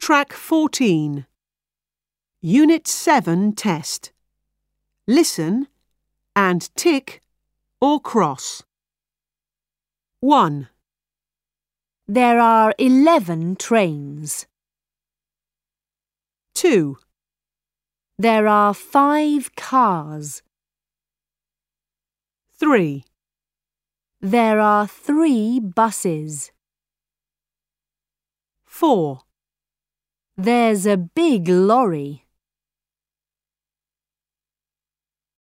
Track 14. Unit 7 test. Listen and tick or cross. 1. There are 11 trains. 2. There are 5 cars. 3. There are 3 buses. 4. There's a big lorry.